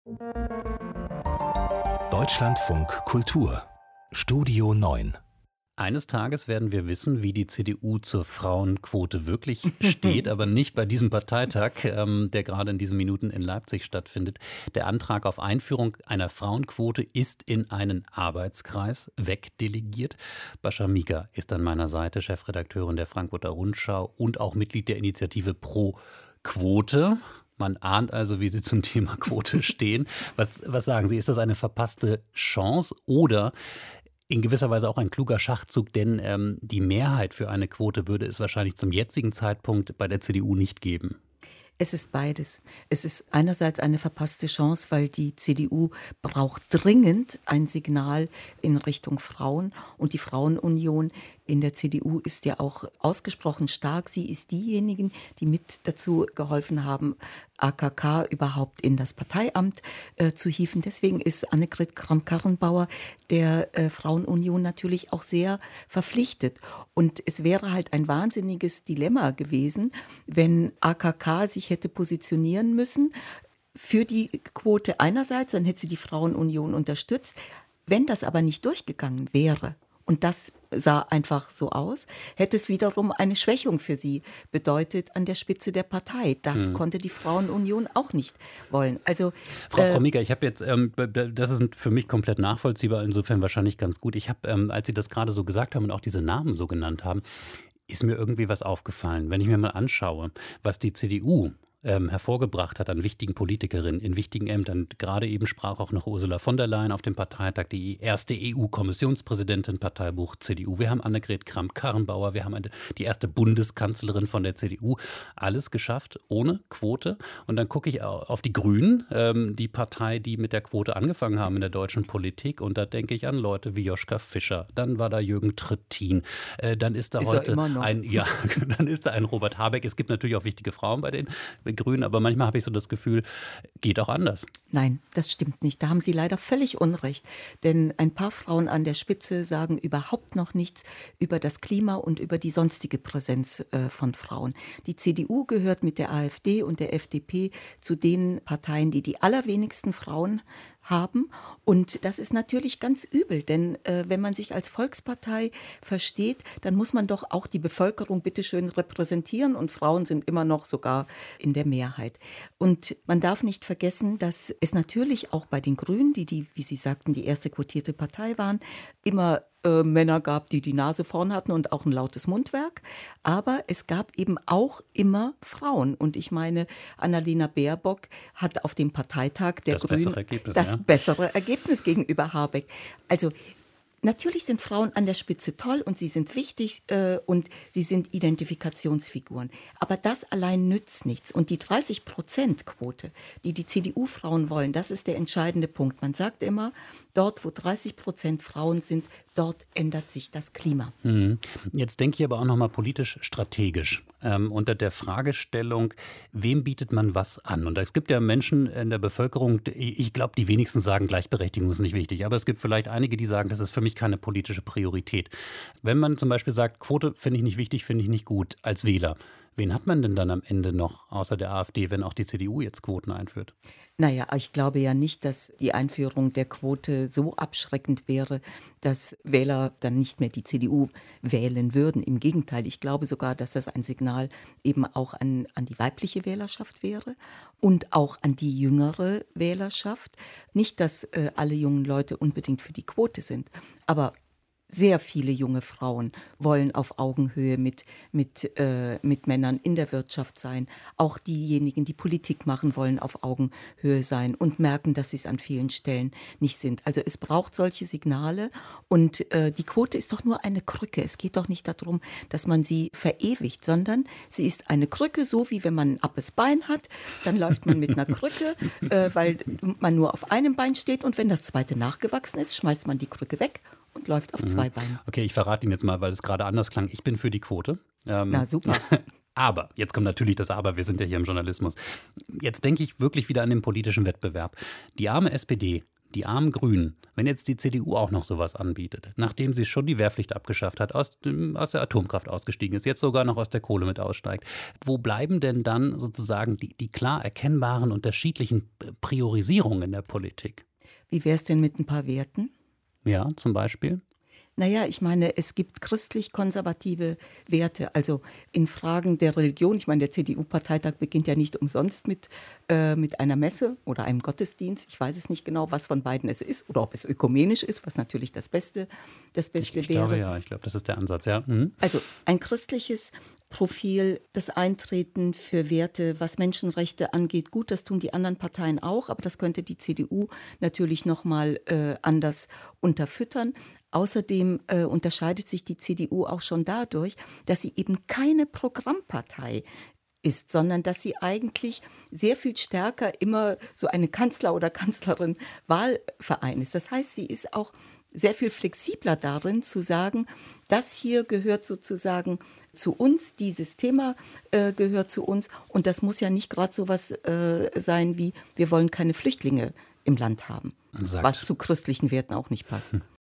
Deutschlandfunk Kultur Studio 9. Eines Tages werden wir wissen, wie die CDU zur Frauenquote wirklich steht, aber nicht bei diesem Parteitag, der gerade in diesen Minuten in Leipzig stattfindet. Der Antrag auf Einführung einer Frauenquote ist in einen Arbeitskreis wegdelegiert. Bascha Mika ist an meiner Seite, Chefredakteurin der Frankfurter Rundschau und auch Mitglied der Initiative Pro Quote. Man ahnt also, wie Sie zum Thema Quote stehen. Was sagen Sie, ist das eine verpasste Chance oder in gewisser Weise auch ein kluger Schachzug, denn die Mehrheit für eine Quote würde es wahrscheinlich zum jetzigen Zeitpunkt bei der CDU nicht geben? Es ist beides. Es ist einerseits eine verpasste Chance, weil die CDU braucht dringend ein Signal in Richtung Frauen. Und die Frauenunion in der CDU ist ja auch ausgesprochen stark. Sie ist diejenigen, die mit dazu geholfen haben, AKK überhaupt in das Parteiamt zu hieven. Deswegen ist Annegret Kramp-Karrenbauer der Frauenunion natürlich auch sehr verpflichtet. Und es wäre halt ein wahnsinniges Dilemma gewesen, wenn AKK sich hätte positionieren müssen für die Quote einerseits, dann hätte sie die Frauenunion unterstützt. Wenn das aber nicht durchgegangen wäre, und das sah einfach so aus, hätte es wiederum eine Schwächung für sie bedeutet an der Spitze der Partei. Das konnte die Frauenunion auch nicht wollen. Also, Frau Mika, ich habe jetzt, das ist für mich komplett nachvollziehbar, insofern wahrscheinlich ganz gut. Ich habe, als Sie das gerade so gesagt haben und auch diese Namen so genannt haben, ist mir irgendwie was aufgefallen. Wenn ich mir mal anschaue, was die CDU hervorgebracht hat an wichtigen Politikerinnen in wichtigen Ämtern. Gerade eben sprach auch noch Ursula von der Leyen auf dem Parteitag, die erste EU-Kommissionspräsidentin, Parteibuch CDU. Wir haben Annegret Kramp-Karrenbauer, wir haben die erste Bundeskanzlerin von der CDU. Alles geschafft ohne Quote. Und dann gucke ich auf die Grünen, die Partei, die mit der Quote angefangen haben in der deutschen Politik. Und da denke ich an Leute wie Joschka Fischer. Dann war da Jürgen Trittin. Dann ist da heute dann ist da ein Robert Habeck. Es gibt natürlich auch wichtige Frauen bei den Grünen, aber manchmal habe ich so das Gefühl, geht auch anders. Nein, das stimmt nicht. Da haben Sie leider völlig Unrecht. Denn ein paar Frauen an der Spitze sagen überhaupt noch nichts über das Klima und über die sonstige Präsenz von Frauen. Die CDU gehört mit der AfD und der FDP zu den Parteien, die die allerwenigsten Frauen haben. Und das ist natürlich ganz übel, denn wenn man sich als Volkspartei versteht, dann muss man doch auch die Bevölkerung bitteschön repräsentieren und Frauen sind immer noch sogar in der Mehrheit. Und man darf nicht vergessen, dass es natürlich auch bei den Grünen, die, wie Sie sagten, die erste quotierte Partei waren, immer Männer gab, die die Nase vorn hatten und auch ein lautes Mundwerk. Aber es gab eben auch immer Frauen. Und ich meine, Annalena Baerbock hat auf dem Parteitag der Grünen das bessere Ergebnis gegenüber Habeck. Also natürlich sind Frauen an der Spitze toll und sie sind wichtig und sie sind Identifikationsfiguren. Aber das allein nützt nichts. Und die 30%-Quote, die CDU-Frauen wollen, das ist der entscheidende Punkt. Man sagt immer, dort, wo 30% Frauen sind, dort ändert sich das Klima. Jetzt denke ich aber auch noch mal politisch strategisch unter der Fragestellung, wem bietet man was an? Und es gibt ja Menschen in der Bevölkerung, ich glaube, die wenigsten sagen, Gleichberechtigung ist nicht wichtig. Aber es gibt vielleicht einige, die sagen, das ist für mich keine politische Priorität. Wenn man zum Beispiel sagt, Quote finde ich nicht wichtig, finde ich nicht gut als Wähler, wen hat man denn dann am Ende noch, außer der AfD, wenn auch die CDU jetzt Quoten einführt? Naja, ich glaube ja nicht, dass die Einführung der Quote so abschreckend wäre, dass Wähler dann nicht mehr die CDU wählen würden. Im Gegenteil, ich glaube sogar, dass das ein Signal eben auch an die weibliche Wählerschaft wäre und auch an die jüngere Wählerschaft. Nicht, dass alle jungen Leute unbedingt für die Quote sind, aber sehr viele junge Frauen wollen auf Augenhöhe mit Männern in der Wirtschaft sein. Auch diejenigen, die Politik machen, wollen auf Augenhöhe sein und merken, dass sie es an vielen Stellen nicht sind. Also es braucht solche Signale und die Quote ist doch nur eine Krücke. Es geht doch nicht darum, dass man sie verewigt, sondern sie ist eine Krücke, so wie wenn man ein abes Bein hat, dann läuft man mit einer Krücke, weil man nur auf einem Bein steht und wenn das zweite nachgewachsen ist, schmeißt man die Krücke weg und läuft auf zwei Beinen. Okay, ich verrate Ihnen jetzt mal, weil es gerade anders klang. Ich bin für die Quote. Na super. Aber, jetzt kommt natürlich das Aber, wir sind ja hier im Journalismus. Jetzt denke ich wirklich wieder an den politischen Wettbewerb. Die arme SPD, die armen Grünen, wenn jetzt die CDU auch noch sowas anbietet, nachdem sie schon die Wehrpflicht abgeschafft hat, aus der Atomkraft ausgestiegen ist, jetzt sogar noch aus der Kohle mit aussteigt, wo bleiben denn dann sozusagen die klar erkennbaren unterschiedlichen Priorisierungen in der Politik? Wie wäre es denn mit ein paar Werten? Ja, zum Beispiel? Naja, ich meine, es gibt christlich-konservative Werte, also in Fragen der Religion. Ich meine, der CDU-Parteitag beginnt ja nicht umsonst mit einer Messe oder einem Gottesdienst. Ich weiß es nicht genau, was von beiden es ist oder ob es ökumenisch ist, was natürlich das Beste ich wäre. Glaube, ja, ich glaube, das ist der Ansatz, ja. Mhm. Also ein christliches Profil, das Eintreten für Werte, was Menschenrechte angeht, gut, das tun die anderen Parteien auch, aber das könnte die CDU natürlich noch mal anders unterfüttern. Außerdem unterscheidet sich die CDU auch schon dadurch, dass sie eben keine Programmpartei ist, sondern dass sie eigentlich sehr viel stärker immer so eine Kanzler- oder Kanzlerin-Wahlverein ist. Das heißt, sie ist auch sehr viel flexibler darin zu sagen, das hier gehört sozusagen zu uns, dieses Thema gehört zu uns und das muss ja nicht gerade so was sein wie, wir wollen keine Flüchtlinge im Land haben, was zu christlichen Werten auch nicht passt.